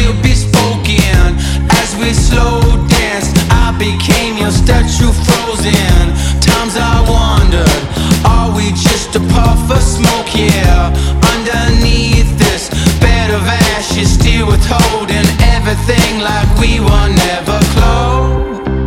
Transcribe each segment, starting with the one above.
will be spoken. As we slow danced, I became your statue frozen. Times I wondered, are we just a puff of smoke? Yeah, underneath this bed of ashes, still withholding everything like we were never close.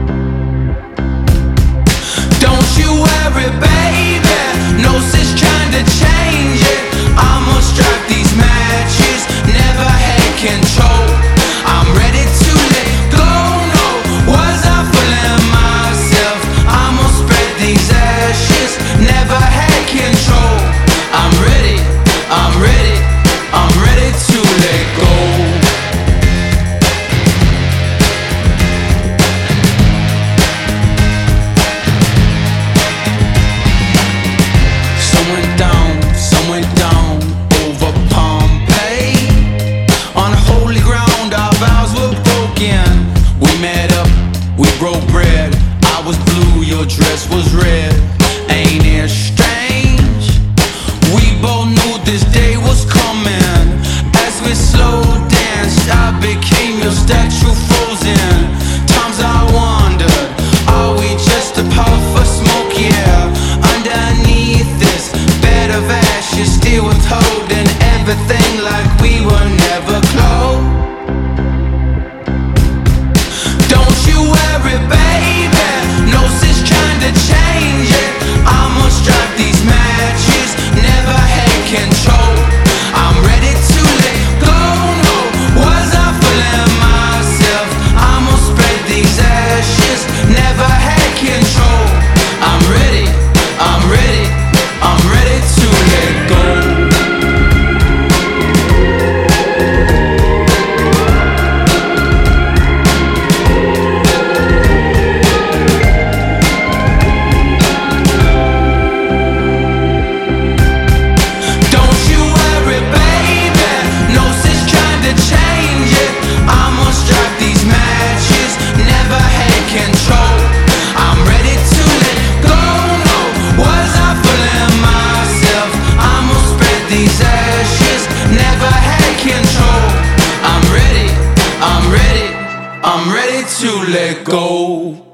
Don't you worry, baby, no sense trying to change it. I'ma strike these matches, never had control. I'm ready to let go, no, was I fooling myself? I'ma spread these ashes, never had control. I'm ready, I'm ready, I'm ready to let go. Some went down over Pompeii. On holy ground our vows were broken. We met up, we broke bread. I was blue, your dress was red. Ain't it strange? We both knew this day was coming. As we slow danced, I became your statue frozen. Times I wondered, are we just a puff of smoke? Yeah, underneath this bed of ashes, still withholding everything like we were never close. Don't you worry, baby, no sense trying to change it. I'ma strike these matches, never had control. I'm ready to let go, no, was I fooling myself? I'ma spread these ashes, never had control. I'm ready, I'm ready, I'm ready to let go. Don't you worry, baby, no sense trying to change it. I'ma strike these matches, never had control. I'm ready to let go, no, was I fooling myself? I'ma spread these ashes, never had control. I'm ready, I'm ready, I'm ready to let go.